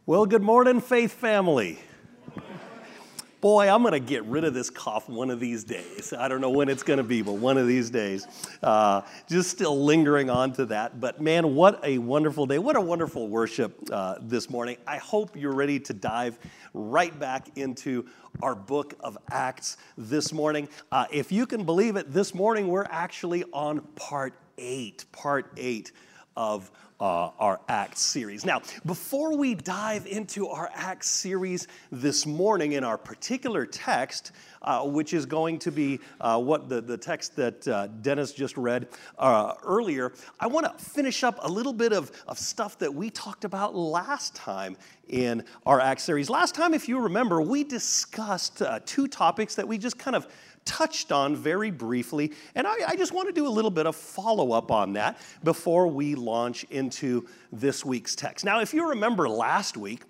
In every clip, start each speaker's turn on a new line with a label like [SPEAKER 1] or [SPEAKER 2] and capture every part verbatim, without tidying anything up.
[SPEAKER 1] Well, good morning, Faith family. Boy, I'm going to get rid of this cough one of these days. I don't know when it's going to be, but one of these days. Uh, just still lingering on to that. But man, what a wonderful day. What a wonderful worship uh, this morning. I hope you're ready to dive right back into our book of Acts this morning. Uh, if you can believe it, this morning we're actually on part eight, part eight of Uh, our Acts series. Now, before we dive into our Acts series this morning in our particular text, uh, which is going to be uh, what the, the text that uh, Dennis just read uh, earlier, I want to finish up a little bit of, of stuff that we talked about last time in our Acts series. Last time, if you remember, we discussed uh, two topics that we just kind of touched on very briefly, and I, I just want to do a little bit of follow-up on that before we launch into this week's text. Now, if you remember last week,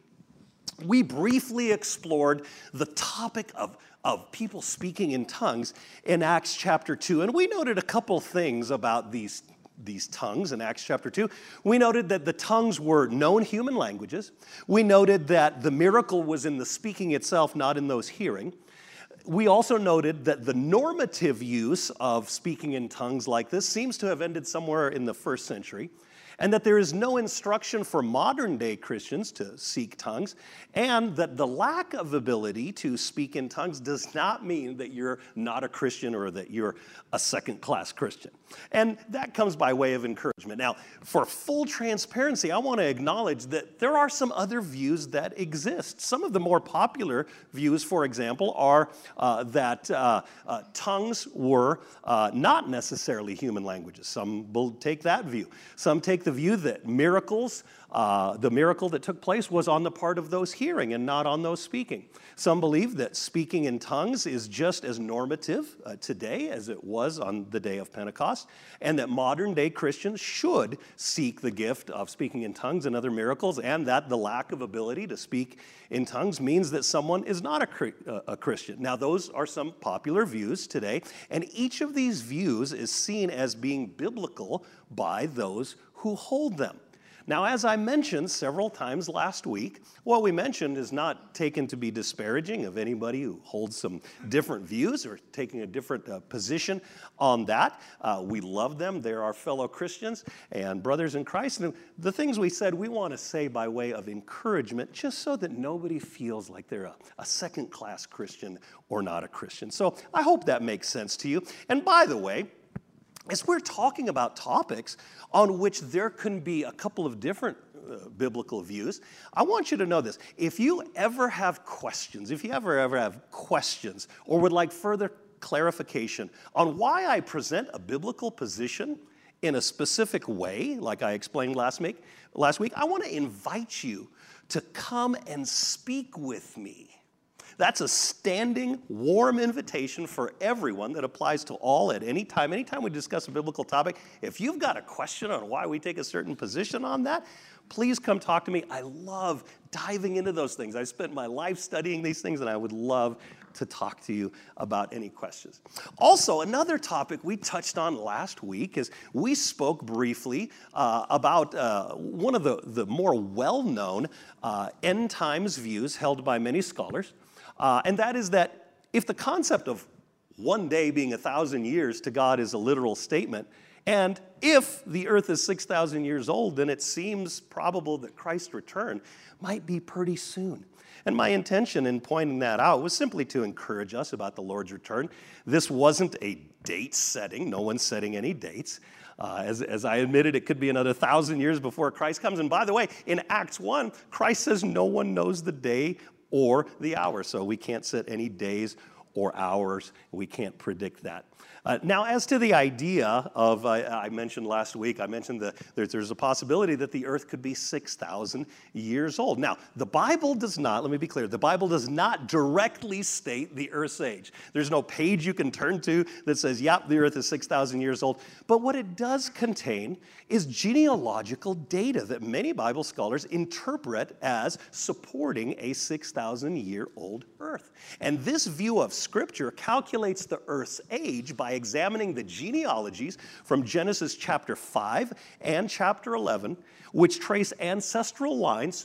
[SPEAKER 1] we briefly explored the topic of, of people speaking in tongues in Acts chapter two, and we noted a couple things about these these tongues in Acts chapter two. We noted that the tongues were known human languages. We noted that the miracle was in the speaking itself, not in those hearing. We also noted that the normative use of speaking in tongues like this seems to have ended somewhere in the first century, and that there is no instruction for modern-day Christians to seek tongues, and that the lack of ability to speak in tongues does not mean that you're not a Christian or that you're a second-class Christian. And that comes by way of encouragement. Now, for full transparency, I want to acknowledge that there are some other views that exist. Some of the more popular views, for example, are uh, that uh, uh, tongues were uh, not necessarily human languages. Some will take that view. Some take the view that miracles, uh, the miracle that took place was on the part of those hearing and not on those speaking. Some believe that speaking in tongues is just as normative uh, today as it was on the day of Pentecost, and that modern-day Christians should seek the gift of speaking in tongues and other miracles, and that the lack of ability to speak in tongues means that someone is not a, uh, a Christian. Now, those are some popular views today, and each of these views is seen as being biblical by those who hold them. Now, as I mentioned several times last week, what we mentioned is not taken to be disparaging of anybody who holds some different views or taking a different uh, position on that. Uh, we love them. They're our fellow Christians and brothers in Christ. And the things we said, we want to say by way of encouragement, just so that nobody feels like they're a, a second-class Christian or not a Christian. So I hope that makes sense to you. And by the way, as we're talking about topics on which there can be a couple of different uh, biblical views, I want you to know this. If you ever have questions, if you ever, ever have questions or would like further clarification on why I present a biblical position in a specific way, like I explained last week, last week, I want to invite you to come and speak with me. That's a standing, warm invitation for everyone that applies to all at any time. Anytime we discuss a biblical topic, if you've got a question on why we take a certain position on that, please come talk to me. I love diving into those things. I spent my life studying these things, and I would love to talk to you about any questions. Also, another topic we touched on last week is we spoke briefly uh, about uh, one of the, the more well-known uh, end times views held by many scholars. Uh, and that is that if the concept of one day being a thousand years to God is a literal statement, and if the earth is six thousand years old, then it seems probable that Christ's return might be pretty soon. And my intention in pointing that out was simply to encourage us about the Lord's return. This wasn't a date setting. No one's setting any dates. Uh, as, as I admitted, it could be another thousand years before Christ comes. And by the way, in Acts one, Christ says no one knows the day or the hour. So we can't set any days or hours. We can't predict that. Uh, now, as to the idea of, uh, I mentioned last week, I mentioned that there's, there's a possibility that the earth could be six thousand years old. Now, the Bible does not, let me be clear, the Bible does not directly state the earth's age. There's no page you can turn to that says, yep, the earth is six thousand years old. But what it does contain is genealogical data that many Bible scholars interpret as supporting a six thousand year old earth. And this view of Scripture calculates the earth's age by examining the genealogies from Genesis chapter five and chapter eleven, which trace ancestral lines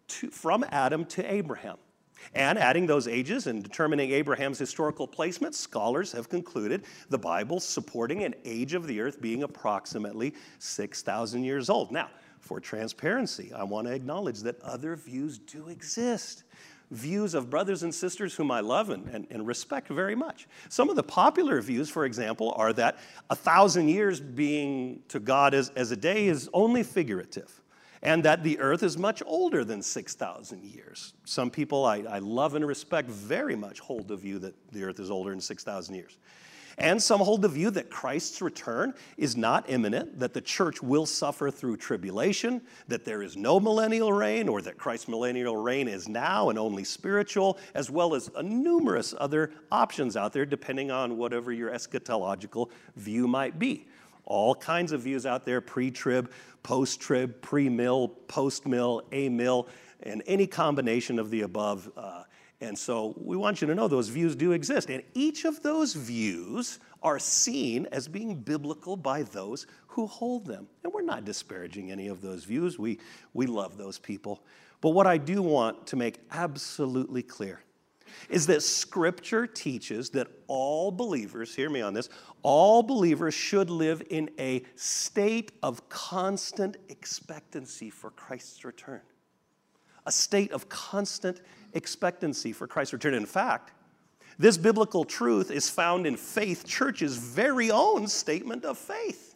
[SPEAKER 1] to, from Adam to Abraham. And adding those ages and determining Abraham's historical placement, scholars have concluded the Bible supporting an age of the earth being approximately six thousand years old. Now, for transparency, I want to acknowledge that other views do exist. Views of brothers and sisters whom I love and, and, and respect very much. Some of the popular views, for example, are that a thousand years being to God as, as a day is only figurative, and that the earth is much older than six thousand years. Some people I, I love and respect very much hold the view that the earth is older than six thousand years. And some hold the view that Christ's return is not imminent, that the church will suffer through tribulation, that there is no millennial reign, or that Christ's millennial reign is now and only spiritual, as well as a numerous other options out there, depending on whatever your eschatological view might be. All kinds of views out there, pre-trib, post-trib, pre-mill, post-mill, a-mill, and any combination of the above. Uh, And so we want you to know those views do exist. And each of those views are seen as being biblical by those who hold them. And we're not disparaging any of those views. We, we love those people. But what I do want to make absolutely clear is that Scripture teaches that all believers, hear me on this, all believers should live in a state of constant expectancy for Christ's return. A state of constant expectancy for Christ's return. In fact, this biblical truth is found in Faith Church's very own statement of faith.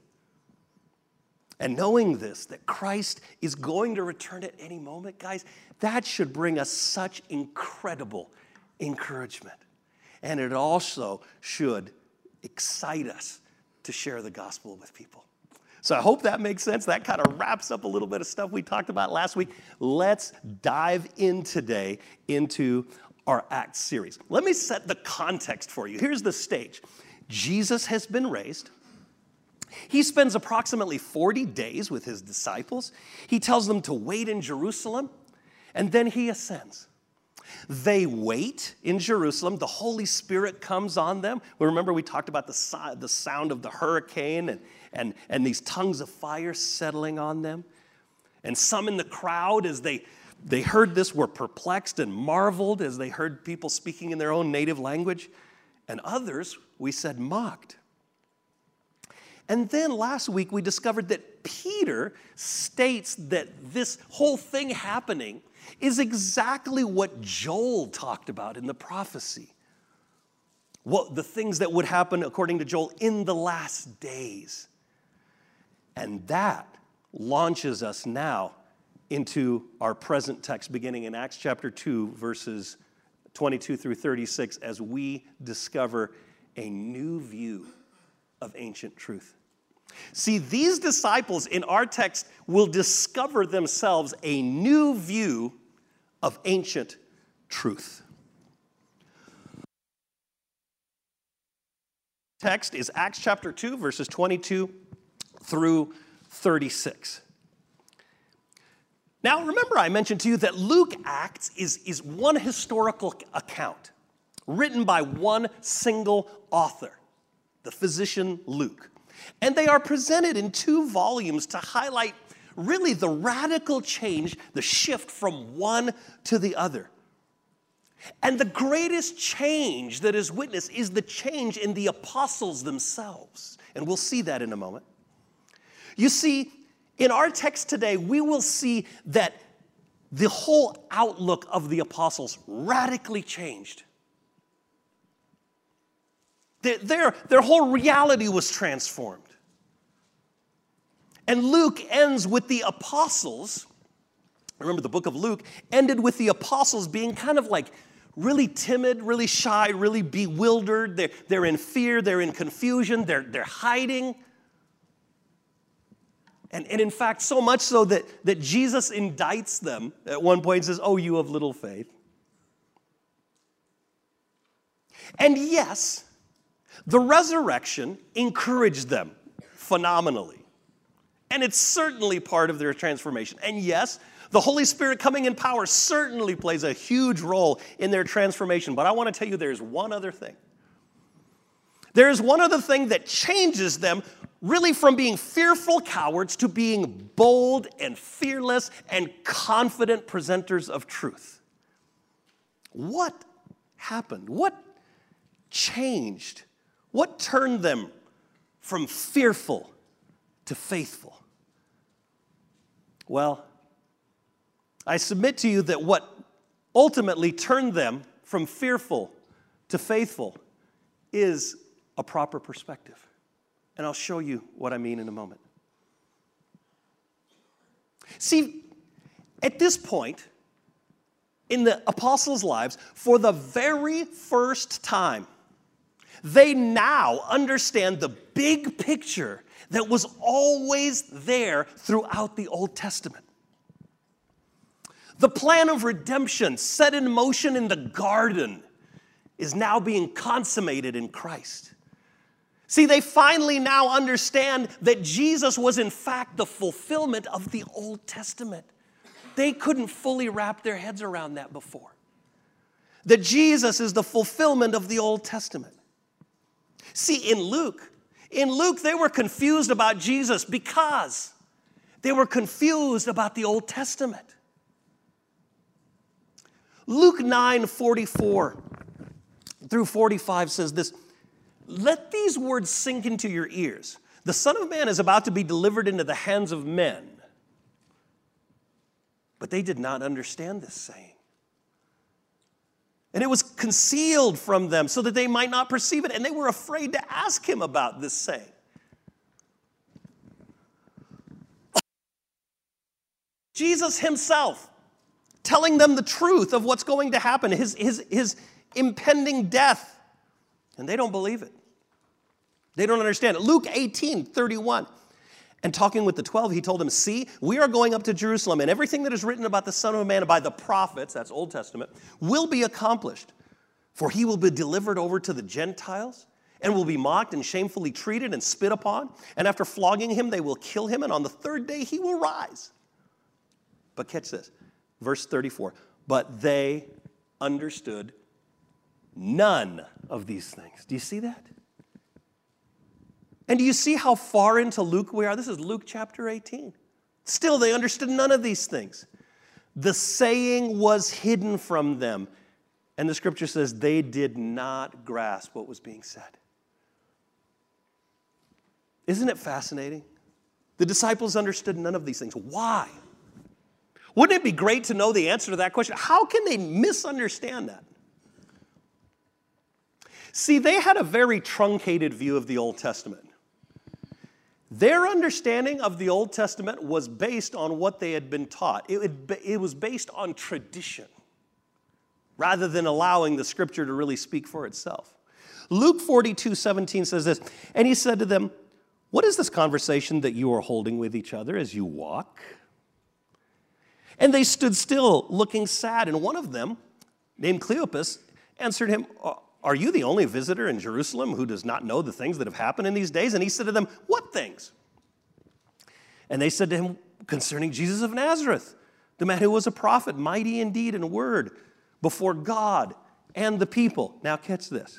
[SPEAKER 1] And knowing this, that Christ is going to return at any moment, guys, that should bring us such incredible encouragement. And it also should excite us to share the gospel with people. So I hope that makes sense. That kind of wraps up a little bit of stuff we talked about last week. Let's dive in today into our Acts series. Let me set the context for you. Here's the stage. Jesus has been raised. He spends approximately forty days with his disciples. He tells them to wait in Jerusalem, and then he ascends. They wait in Jerusalem. The Holy Spirit comes on them. Well, remember we talked about the, so- the sound of the hurricane and, and, and these tongues of fire settling on them. And some in the crowd, as they, they heard this, were perplexed and marveled as they heard people speaking in their own native language. And others, we said, mocked. And then last week we discovered that Peter states that this whole thing happening is exactly what Joel talked about in the prophecy. What the things that would happen, according to Joel, in the last days. And that launches us now into our present text, beginning in Acts chapter two, verses twenty-two through thirty-six, as we discover a new view of ancient truth. See, these disciples in our text will discover themselves a new view of ancient truth. Text is Acts chapter two, verses twenty-two through thirty-six. Now, remember I mentioned to you that Luke Acts is, is one historical account written by one single author, the physician Luke. And they are presented in two volumes to highlight really the radical change, the shift from one to the other. And the greatest change that is witnessed is the change in the apostles themselves. And we'll see that in a moment. You see, in our text today, we will see that the whole outlook of the apostles radically changed. Their, their, their whole reality was transformed. And Luke ends with the apostles. Remember, the book of Luke ended with the apostles being kind of like really timid, really shy, really bewildered. They're, they're in fear, they're in confusion, they're, they're hiding. And, and in fact, so much so that, that Jesus indicts them at one point and says, "Oh, you of little faith." And yes, the resurrection encouraged them phenomenally. And it's certainly part of their transformation. And yes, the Holy Spirit coming in power certainly plays a huge role in their transformation. But I want to tell you there's one other thing. There is one other thing that changes them really from being fearful cowards to being bold and fearless and confident presenters of truth. What happened? What changed? What turned them from fearful to faithful? Well, I submit to you that what ultimately turned them from fearful to faithful is a proper perspective. And I'll show you what I mean in a moment. See, at this point in the apostles' lives, for the very first time, they now understand the big picture that was always there throughout the Old Testament. The plan of redemption set in motion in the garden is now being consummated in Christ. See, they finally now understand that Jesus was in fact the fulfillment of the Old Testament. They couldn't fully wrap their heads around that before. That Jesus is the fulfillment of the Old Testament. See, in Luke, in Luke, they were confused about Jesus because they were confused about the Old Testament. Luke nine forty-four through forty-five says this, "Let these words sink into your ears. The Son of Man is about to be delivered into the hands of men." But they did not understand this saying. And it was concealed from them so that they might not perceive it. And they were afraid to ask him about this saying. Jesus himself telling them the truth of what's going to happen, his, his, his impending death. And they don't believe it. They don't understand it. Luke eighteen thirty-one. And talking with the twelve, he told them, "See, we are going up to Jerusalem, and everything that is written about the Son of Man by the prophets," that's Old Testament, "will be accomplished. For he will be delivered over to the Gentiles, and will be mocked and shamefully treated and spit upon. And after flogging him, they will kill him, and on the third day he will rise." But catch this, verse thirty-four. "But they understood none of these things." Do you see that? And do you see how far into Luke we are? This is Luke chapter eighteen. Still, they understood none of these things. The saying was hidden from them. And the scripture says they did not grasp what was being said. Isn't it fascinating? The disciples understood none of these things. Why? Wouldn't it be great to know the answer to that question? How can they misunderstand that? See, they had a very truncated view of the Old Testament. Their understanding of the Old Testament was based on what they had been taught. It, it was based on tradition, rather than allowing the scripture to really speak for itself. Luke forty-two seventeen says this, "And he said to them, 'What is this conversation that you are holding with each other as you walk?' And they stood still, looking sad. And one of them, named Cleopas, answered him, 'Are you the only visitor in Jerusalem who does not know the things that have happened in these days?' And he said to them, 'What things?' And they said to him, 'Concerning Jesus of Nazareth, the man who was a prophet, mighty in deed and word before God and the people.'" Now catch this.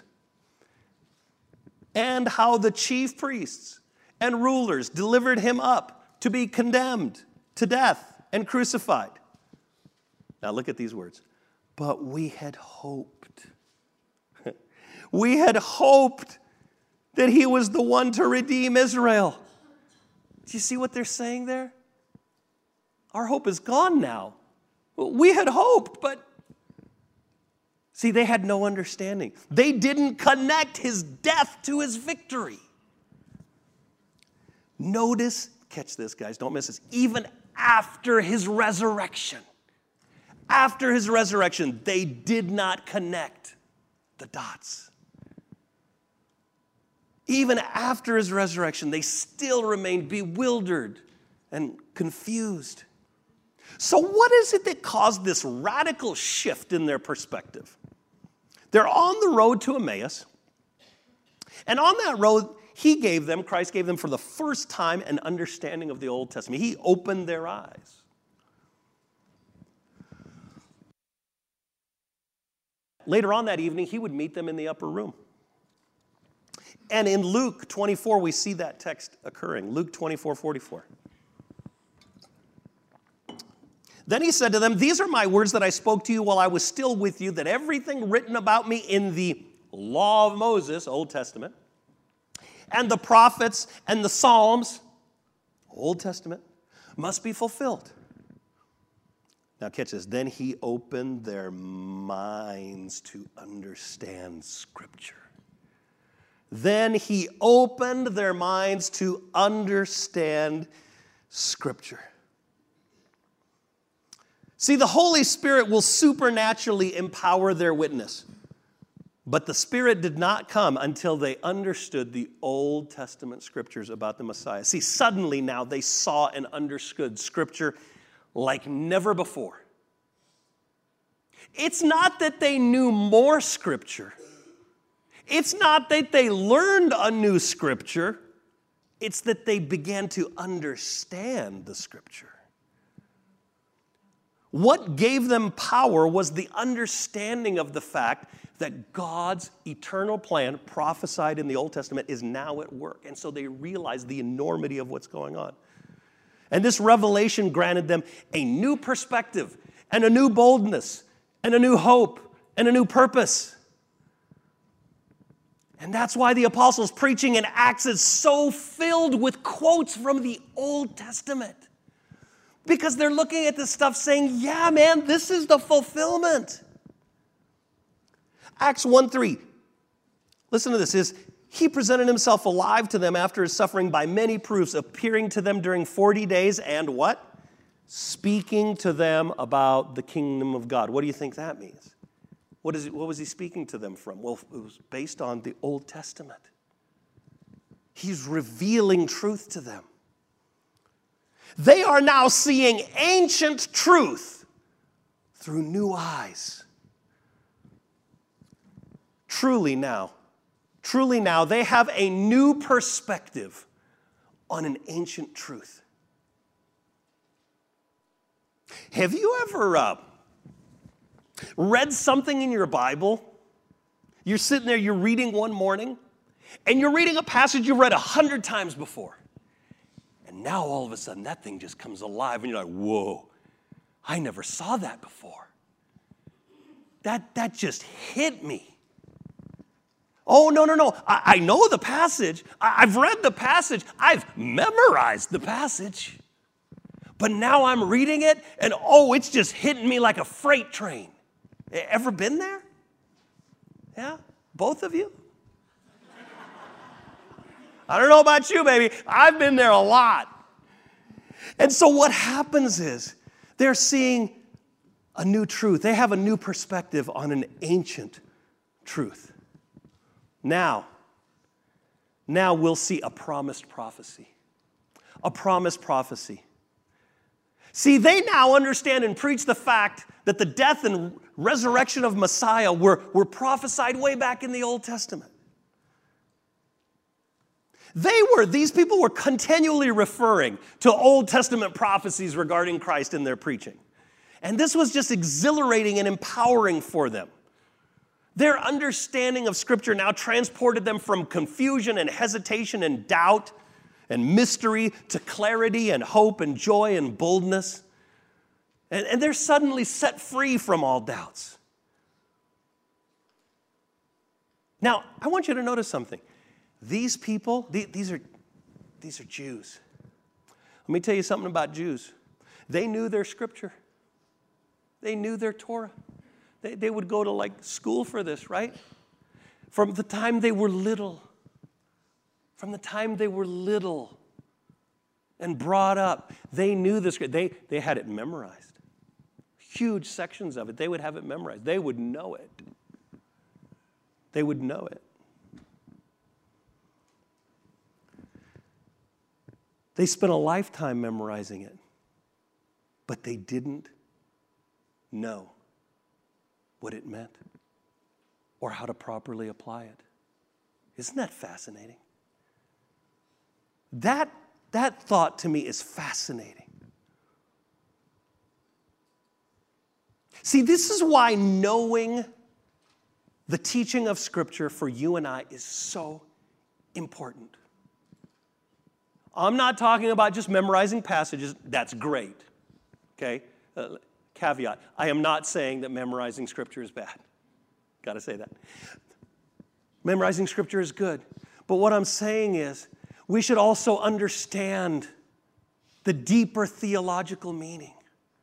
[SPEAKER 1] "And how the chief priests and rulers delivered him up to be condemned to death and crucified." Now look at these words. "But we had hoped. We had hoped that he was the one to redeem Israel." Do you see what they're saying there? Our hope is gone now. We had hoped, but see, they had no understanding. They didn't connect his death to his victory. Notice, catch this, guys, don't miss this, even after his resurrection, after his resurrection, they did not connect the dots. Even after his resurrection, they still remained bewildered and confused. So what is it that caused this radical shift in their perspective? They're on the road to Emmaus, and on that road, he gave them, Christ gave them for the first time an understanding of the Old Testament. He opened their eyes. Later on that evening, he would meet them in the upper room. And in Luke twenty-four, we see that text occurring. Luke twenty-four forty-four. Then he said to them, "These are my words that I spoke to you while I was still with you, that everything written about me in the law of Moses, Old Testament, and the prophets and the Psalms, Old Testament, must be fulfilled." Now catch this. Then he opened their minds to understand Scripture. Then he opened their minds to understand Scripture. See, the Holy Spirit will supernaturally empower their witness. But the Spirit did not come until they understood the Old Testament Scriptures about the Messiah. See, suddenly now they saw and understood Scripture like never before. It's not that they knew more Scripture. It's not that they learned a new Scripture. It's that they began to understand the Scripture. What gave them power was the understanding of the fact that God's eternal plan, prophesied in the Old Testament, is now at work. And so they realized the enormity of what's going on. And this revelation granted them a new perspective, and a new boldness, and a new hope, and a new purpose. And that's why the apostles' preaching in Acts is so filled with quotes from the Old Testament. Because they're looking at this stuff saying, yeah, man, this is the fulfillment. Acts one three. Listen to this. Is he presented himself alive to them after his suffering by many proofs, appearing to them during forty days and what? Speaking to them about the kingdom of God. What do you think that means? What is it, what was he speaking to them from? Well, it was based on the Old Testament. He's revealing truth to them. They are now seeing ancient truth through new eyes. Truly now, truly now, they have a new perspective on an ancient truth. Have you ever uh, read something in your Bible? You're sitting there, you're reading one morning, and you're reading a passage you've read a hundred times before. And now all of a sudden that thing just comes alive and you're like, whoa, I never saw that before. That, that just hit me. Oh, no, no, no. I, I know the passage. I, I've read the passage. I've memorized the passage. But now I'm reading it and oh, it's just hitting me like a freight train. Ever been there? Yeah? Both of you? I don't know about you, baby. I've been there a lot. And so what happens is they're seeing a new truth. They have a new perspective on an ancient truth. Now, now we'll see a promised prophecy. A promised prophecy. See, they now understand and preach the fact that the death and resurrection of Messiah were, were prophesied way back in the Old Testament. They were, these people were continually referring to Old Testament prophecies regarding Christ in their preaching. And this was just exhilarating and empowering for them. Their understanding of Scripture now transported them from confusion and hesitation and doubt and mystery to clarity and hope and joy and boldness. And, and they're suddenly set free from all doubts. Now, I want you to notice something. These people, these are, these are Jews. Let me tell you something about Jews. They knew their Scripture. They knew their Torah. They, they would go to like school for this, right? From the time they were little. From the time they were little and brought up, they knew this. They, they had it memorized. Huge sections of it. They would have it memorized. They would know it. They would know it. They spent a lifetime memorizing it, but they didn't know what it meant or how to properly apply it. Isn't that fascinating? That, that thought to me is fascinating. See, this is why knowing the teaching of Scripture for you and I is so important. I'm not talking about just memorizing passages. That's great. Okay? Uh, caveat. I am not saying that memorizing Scripture is bad. Got to say that. Memorizing Scripture is good. But what I'm saying is we should also understand the deeper theological meaning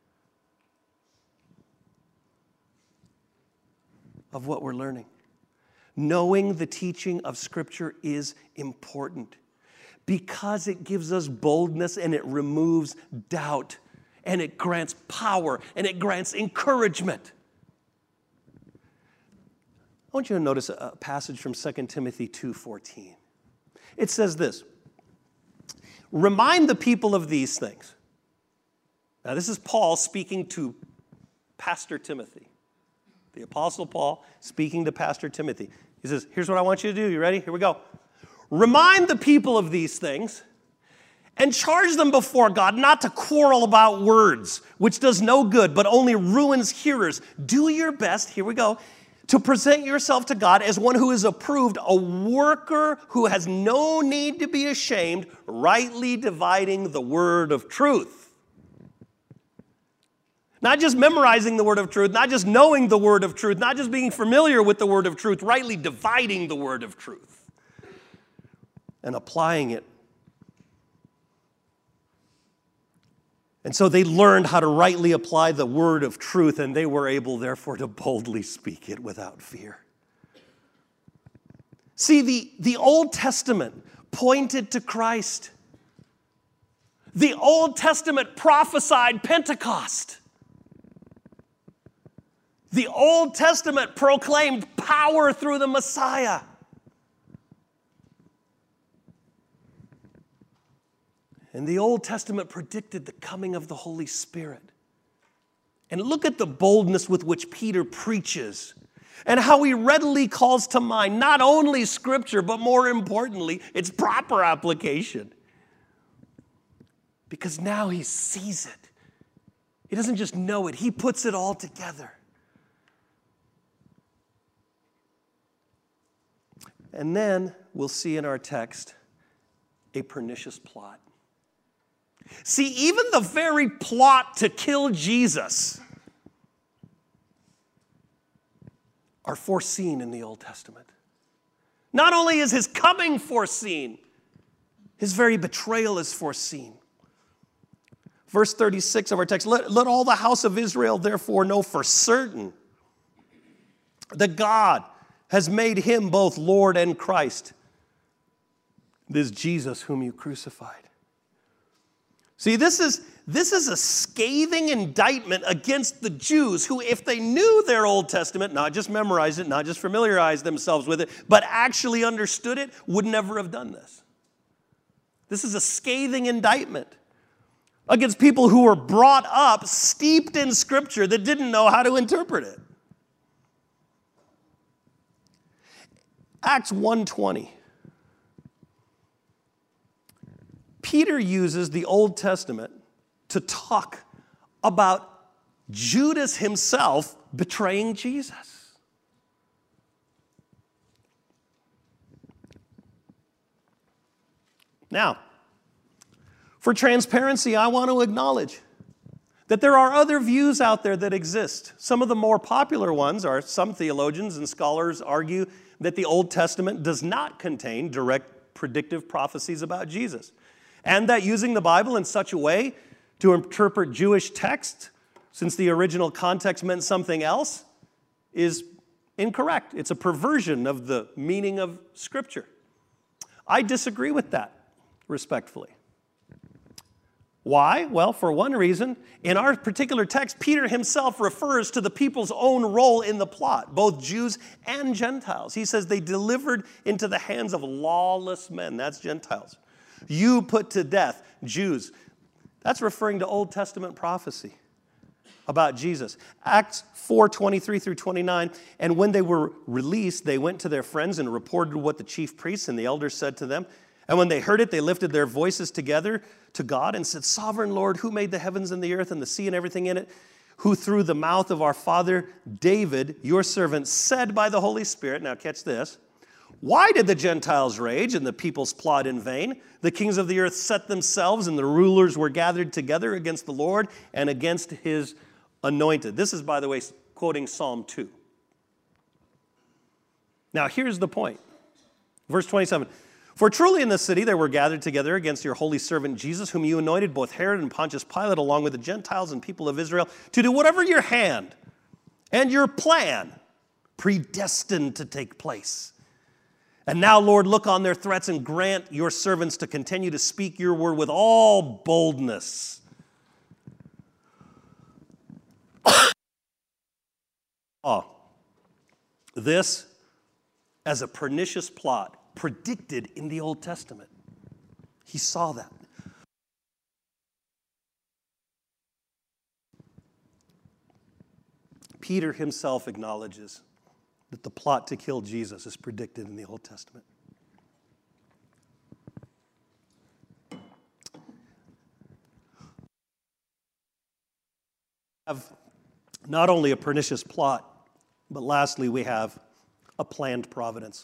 [SPEAKER 1] of what we're learning. Knowing the teaching of Scripture is important because it gives us boldness and it removes doubt and it grants power and it grants encouragement. I want you to notice a passage from Second Timothy two fourteen. It says this, remind the people of these things. Now this is Paul speaking to Pastor Timothy. The Apostle Paul speaking to Pastor Timothy. He says, here's what I want you to do. You ready? Here we go. Remind the people of these things and charge them before God not to quarrel about words, which does no good, but only ruins hearers. Do your best, here we go, to present yourself to God as one who is approved, a worker who has no need to be ashamed, rightly dividing the word of truth. Not just memorizing the word of truth, not just knowing the word of truth, not just being familiar with the word of truth, rightly dividing the word of truth and applying it. And so they learned how to rightly apply the word of truth, and they were able, therefore, to boldly speak it without fear. See, the, the Old Testament pointed to Christ. The Old Testament prophesied Pentecost. The Old Testament proclaimed power through the Messiah. And the Old Testament predicted the coming of the Holy Spirit. And look at the boldness with which Peter preaches and how he readily calls to mind not only Scripture, but more importantly, its proper application. Because now he sees it. He doesn't just know it, he puts it all together. And then we'll see in our text a pernicious plot. See, even the very plot to kill Jesus are foreseen in the Old Testament. Not only is his coming foreseen, his very betrayal is foreseen. Verse thirty-six of our text, let, let all the house of Israel therefore know for certain that God has made him both Lord and Christ, this Jesus whom you crucified. See, this is, this is a scathing indictment against the Jews who, if they knew their Old Testament, not just memorized it, not just familiarized themselves with it, but actually understood it, would never have done this. This is a scathing indictment against people who were brought up, steeped in Scripture, that didn't know how to interpret it. Acts one twenty. Peter uses the Old Testament to talk about Judas himself betraying Jesus. Now, for transparency, I want to acknowledge that there are other views out there that exist. Some of the more popular ones are some theologians and scholars argue that the Old Testament does not contain direct predictive prophecies about Jesus, and that using the Bible in such a way to interpret Jewish text, since the original context meant something else, is incorrect. It's a perversion of the meaning of Scripture. I disagree with that, respectfully. Why? Well, for one reason, in our particular text, Peter himself refers to the people's own role in the plot, both Jews and Gentiles. He says they delivered into the hands of lawless men. That's Gentiles. You put to death Jews. That's referring to Old Testament prophecy about Jesus. Acts four twenty-three through twenty-nine, and when they were released, they went to their friends and reported what the chief priests and the elders said to them. And when they heard it, they lifted their voices together to God and said, Sovereign Lord, who made the heavens and the earth and the sea and everything in it, who through the mouth of our father David, your servant, said by the Holy Spirit, now catch this, Why did the Gentiles rage and the peoples plot in vain? The kings of the earth set themselves, and the rulers were gathered together against the Lord and against his anointed. This is, by the way, quoting Psalm two. Now, here's the point. Verse twenty-seven. For truly in the city they were gathered together against your holy servant Jesus, whom you anointed, both Herod and Pontius Pilate, along with the Gentiles and people of Israel, to do whatever your hand and your plan predestined to take place. And now, Lord, look on their threats and grant your servants to continue to speak your word with all boldness. Oh, this as a pernicious plot predicted in the Old Testament. He saw that. Peter himself acknowledges that the plot to kill Jesus is predicted in the Old Testament. Have not only a pernicious plot, but lastly, we have a planned providence.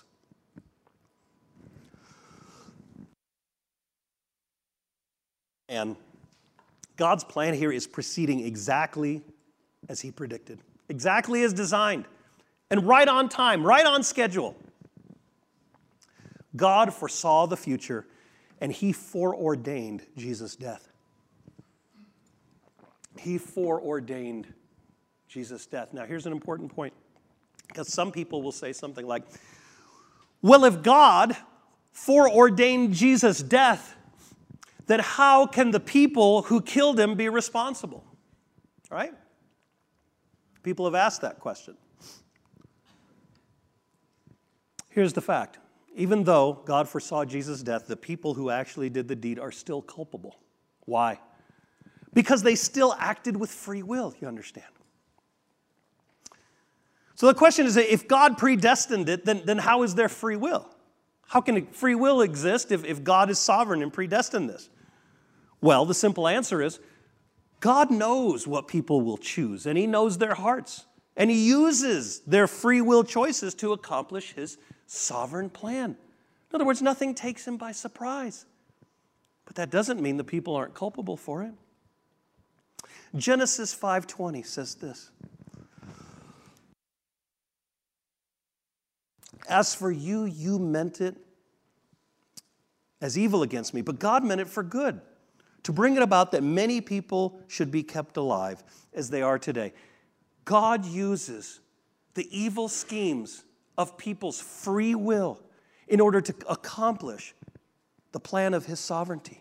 [SPEAKER 1] And God's plan here is proceeding exactly as he predicted, exactly as designed, and right on time, right on schedule. God foresaw the future, and he foreordained Jesus' death. He foreordained Jesus' death. Now, here's an important point, because some people will say something like, well, if God foreordained Jesus' death, then how can the people who killed him be responsible? Right? People have asked that question. Here's the fact. Even though God foresaw Jesus' death, the people who actually did the deed are still culpable. Why? Because they still acted with free will, you understand. So the question is, if God predestined it, then, then how is there free will? How can free will exist if, if God is sovereign and predestined this? Well, the simple answer is, God knows what people will choose, and he knows their hearts. And he uses their free will choices to accomplish his sovereign plan. In other words, nothing takes him by surprise. But that doesn't mean the people aren't culpable for it. Genesis five twenty says this. As for you, you meant it as evil against me, but God meant it for good, to bring it about that many people should be kept alive as they are today. God uses the evil schemes of people's free will in order to accomplish the plan of his sovereignty.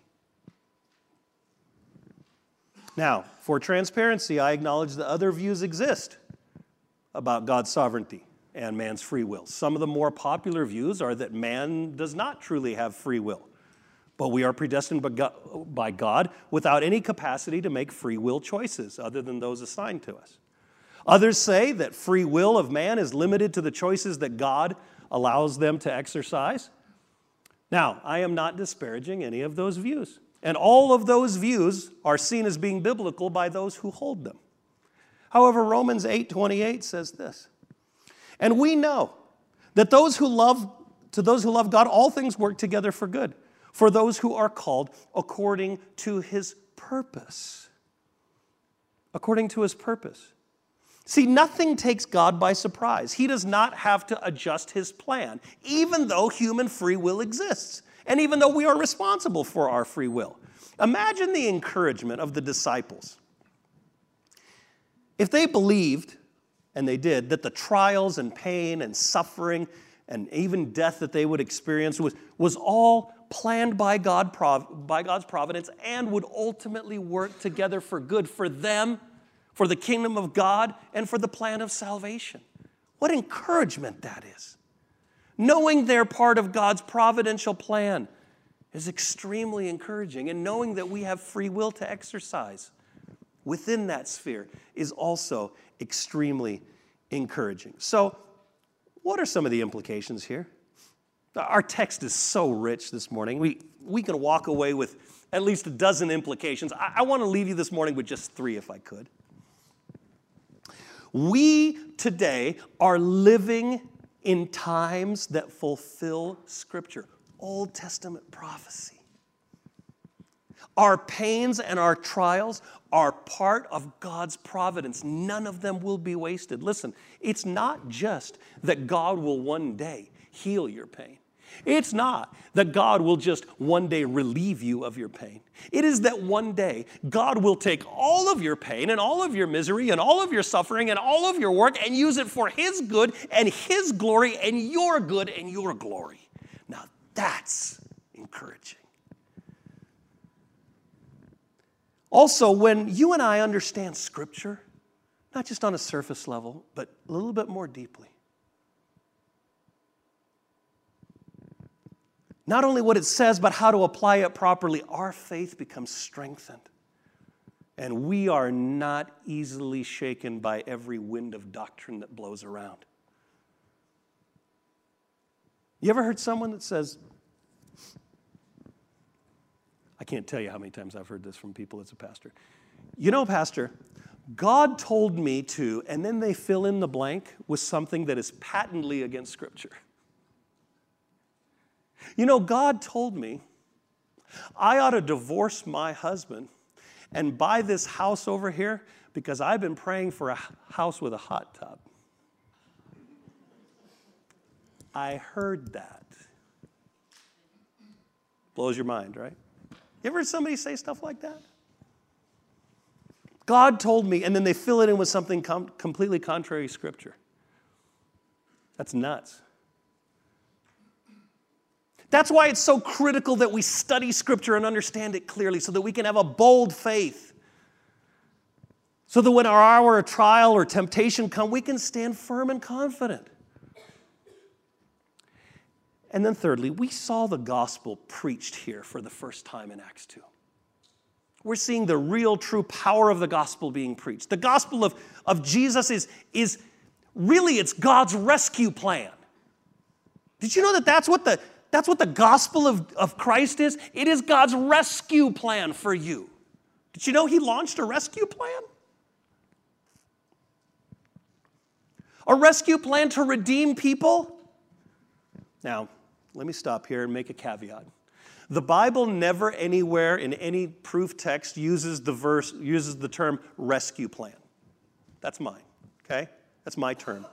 [SPEAKER 1] Now, for transparency, I acknowledge that other views exist about God's sovereignty and man's free will. Some of the more popular views are that man does not truly have free will, but we are predestined by God without any capacity to make free will choices other than those assigned to us. Others say that free will of man is limited to the choices that God allows them to exercise. Now, I am not disparaging any of those views, and all of those views are seen as being biblical by those who hold them. However, Romans eight twenty-eight says this, and we know that those who love, to those who love God, all things work together for good, for those who are called according to his purpose. According to his purpose. See, nothing takes God by surprise. He does not have to adjust his plan, even though human free will exists, and even though we are responsible for our free will. Imagine the encouragement of the disciples. If they believed, and they did, that the trials and pain and suffering and even death that they would experience was, was all planned by God, by God's providence and would ultimately work together for good for them, for the kingdom of God, and for the plan of salvation. What encouragement that is. Knowing they're part of God's providential plan is extremely encouraging, and knowing that we have free will to exercise within that sphere is also extremely encouraging. So, what are some of the implications here? Our text is so rich this morning. We, we can walk away with at least a dozen implications. I, I want to leave you this morning with just three if I could. We today are living in times that fulfill Scripture. Old Testament prophecy. Our pains and our trials are part of God's providence. None of them will be wasted. Listen, it's not just that God will one day heal your pain. It's not that God will just one day relieve you of your pain. It is that one day God will take all of your pain and all of your misery and all of your suffering and all of your work and use it for His good and His glory and your good and your glory. Now that's encouraging. Also, when you and I understand Scripture, not just on a surface level, but a little bit more deeply, not only what it says, but how to apply it properly, our faith becomes strengthened. And we are not easily shaken by every wind of doctrine that blows around. You ever heard someone that says, I can't tell you how many times I've heard this from people as a pastor. You know, Pastor, God told me to, and then they fill in the blank with something that is patently against Scripture. You know, God told me I ought to divorce my husband and buy this house over here because I've been praying for a house with a hot tub. I heard that. Blows your mind, right? You ever heard somebody say stuff like that? God told me, and then they fill it in with something com- completely contrary to Scripture. That's nuts. That's why it's so critical that we study Scripture and understand it clearly so that we can have a bold faith. So that when our hour of trial or temptation comes, we can stand firm and confident. And then thirdly, we saw the gospel preached here for the first time in Acts two. We're seeing the real, true power of the gospel being preached. The gospel of, of Jesus is, is really, it's God's rescue plan. Did you know that that's what the, that's what the gospel of, of Christ is? It is God's rescue plan for you. Did you know He launched a rescue plan? A rescue plan to redeem people? Now, let me stop here and make a caveat. The Bible never anywhere in any proof text uses the verse, uses the term rescue plan. That's mine, okay? That's my term.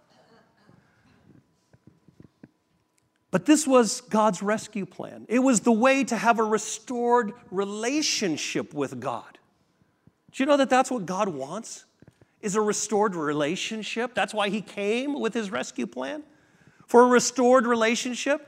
[SPEAKER 1] But this was God's rescue plan. It was the way to have a restored relationship with God. Do you know that that's what God wants? Is a restored relationship? That's why He came with His rescue plan? For a restored relationship?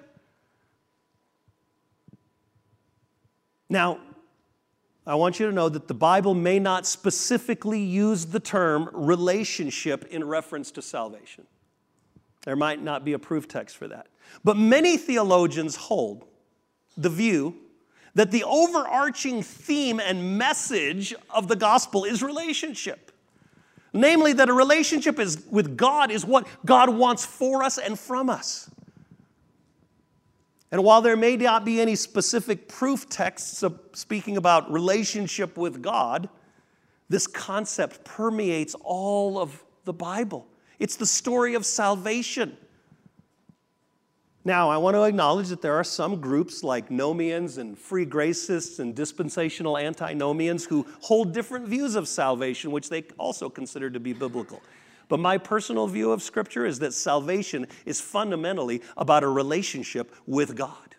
[SPEAKER 1] Now, I want you to know that the Bible may not specifically use the term relationship in reference to salvation. There might not be a proof text for that. But many theologians hold the view that the overarching theme and message of the gospel is relationship. Namely, that a relationship is, with God is what God wants for us and from us. And while there may not be any specific proof texts of speaking about relationship with God, this concept permeates all of the Bible. It's the story of salvation. Now, I want to acknowledge that there are some groups like Nomians and free gracists and dispensational antinomians who hold different views of salvation, which they also consider to be biblical. But my personal view of Scripture is that salvation is fundamentally about a relationship with God.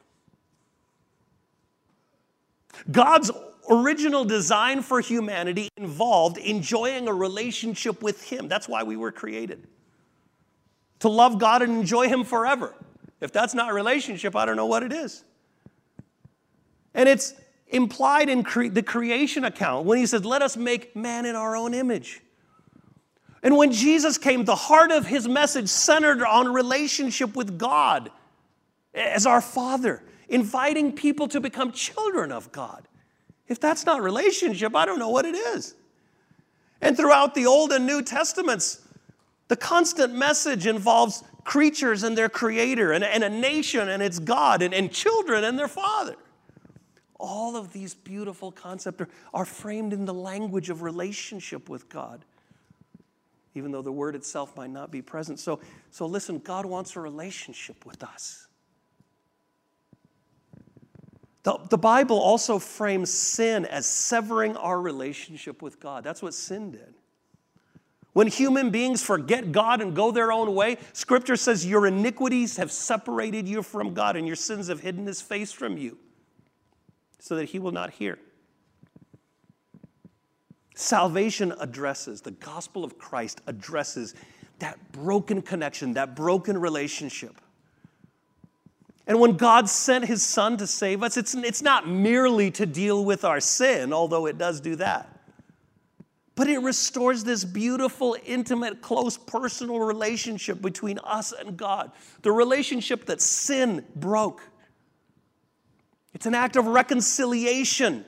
[SPEAKER 1] God's original design for humanity involved enjoying a relationship with Him. That's why we were created. To love God and enjoy Him forever. If that's not a relationship, I don't know what it is. And it's implied in cre- the creation account when He said, let us make man in our own image. And when Jesus came, the heart of His message centered on relationship with God as our Father, inviting people to become children of God. If that's not relationship, I don't know what it is. And throughout the Old and New Testaments, the constant message involves creatures and their Creator, and, and a nation and its God, and, and children and their Father. All of these beautiful concepts are, are framed in the language of relationship with God. even though the word itself might not be present. So, so listen, God wants a relationship with us. The, the Bible also frames sin as severing our relationship with God. That's what sin did. When human beings forget God and go their own way, Scripture says your iniquities have separated you from God and your sins have hidden his face from you so that he will not hear. Salvation addresses, the gospel of Christ addresses that broken connection, that broken relationship. And when God sent his son to save us, it's, it's not merely to deal with our sin, although it does do that. But it restores this beautiful, intimate, close, personal relationship between us and God. The relationship that sin broke. It's an act of reconciliation.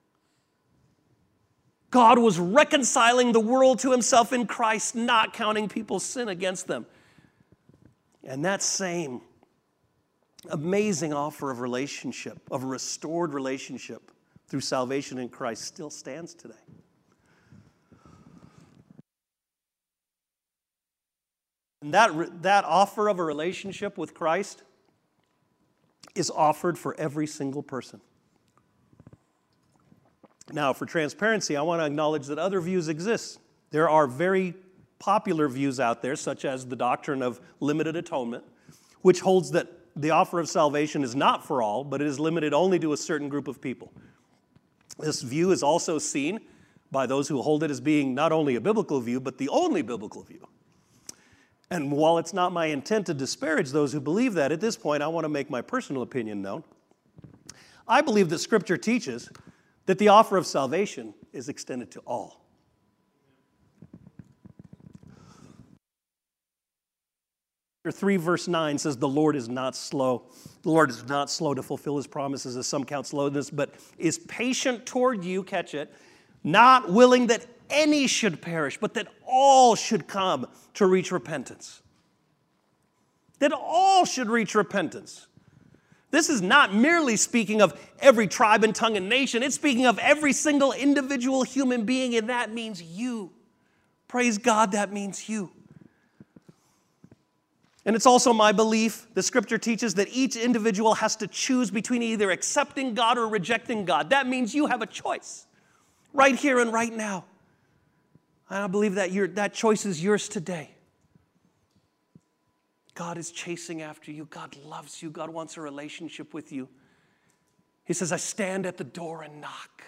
[SPEAKER 1] God was reconciling the world to himself in Christ, not counting people's sin against them. And that same amazing offer of relationship, of a restored relationship through salvation in Christ still stands today. And that, that offer of a relationship with Christ is offered for every single person. Now, for transparency, I want to acknowledge that other views exist. There are very popular views out there, such as the doctrine of limited atonement, which holds that the offer of salvation is not for all, but it is limited only to a certain group of people. This view is also seen by those who hold it as being not only a biblical view, but the only biblical view. And while it's not my intent to disparage those who believe that, at this point I want to make my personal opinion known. I believe that Scripture teaches that the offer of salvation is extended to all. Chapter three, verse nine says, the Lord is not slow. The Lord is not slow to fulfill his promises, as some count slowness, but is patient toward you, catch it, not willing that any should perish, but that all should come to reach repentance. That all should reach repentance. This is not merely speaking of every tribe and tongue and nation. It's speaking of every single individual human being, and that means you. Praise God, that means you. And it's also my belief, the Scripture teaches, that each individual has to choose between either accepting God or rejecting God. That means you have a choice, right here and right now. And I believe that your, that choice is yours today. God is chasing after you. God loves you. God wants a relationship with you. He says, I stand at the door and knock.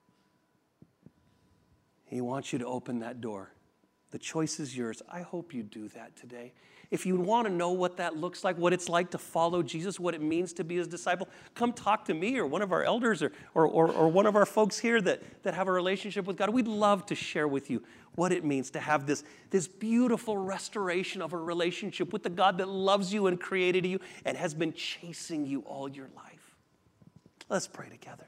[SPEAKER 1] He wants you to open that door. The choice is yours. I hope you do that today. If you want to know what that looks like, what it's like to follow Jesus, what it means to be his disciple, come talk to me or one of our elders or, or, or, or one of our folks here that, that have a relationship with God. We'd love to share with you what it means to have this, this beautiful restoration of a relationship with the God that loves you and created you and has been chasing you all your life. Let's pray together.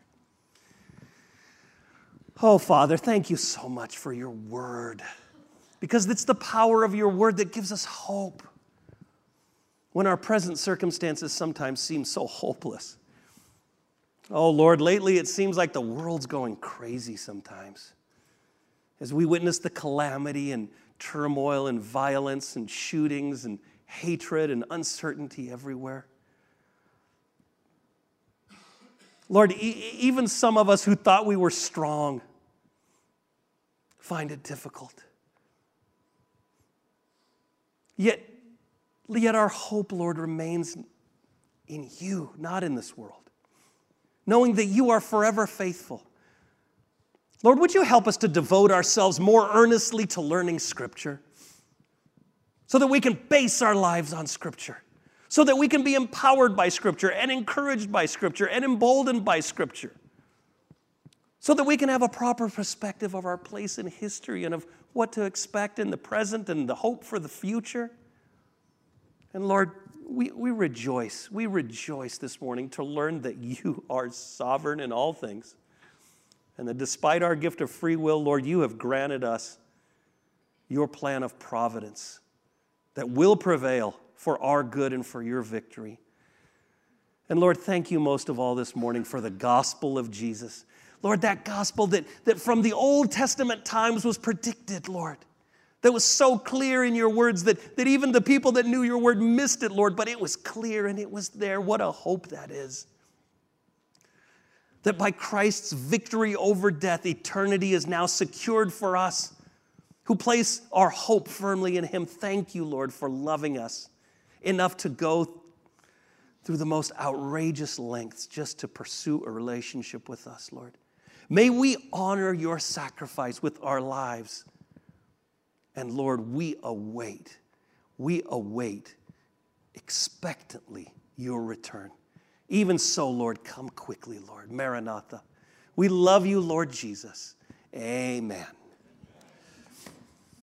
[SPEAKER 1] Oh, Father, thank you so much for your word, because it's the power of your word that gives us hope when our present circumstances sometimes seem so hopeless. Oh, Lord, lately it seems like the world's going crazy sometimes as we witness the calamity and turmoil and violence and shootings and hatred and uncertainty everywhere. Lord, e- even some of us who thought we were strong find it difficult. Yet, yet our hope, Lord, remains in you, not in this world, knowing that you are forever faithful. Lord, would you help us to devote ourselves more earnestly to learning Scripture so that we can base our lives on Scripture, so that we can be empowered by Scripture and encouraged by Scripture and emboldened by Scripture, so that we can have a proper perspective of our place in history and of what to expect in the present and the hope for the future. And Lord, we, we rejoice. We rejoice this morning to learn that you are sovereign in all things. And that despite our gift of free will, Lord, you have granted us your plan of providence that will prevail for our good and for your victory. And Lord, thank you most of all this morning for the gospel of Jesus. Lord, that gospel that, that from the Old Testament times was predicted, Lord, that was so clear in your words that, that even the people that knew your word missed it, Lord, but it was clear and it was there. What a hope that is. That by Christ's victory over death, eternity is now secured for us who place our hope firmly in him. Thank you, Lord, for loving us enough to go through the most outrageous lengths just to pursue a relationship with us, Lord. May we honor your sacrifice with our lives. And Lord, we await, we await expectantly your return. Even so, Lord, come quickly, Lord. Maranatha. We love you, Lord Jesus. Amen.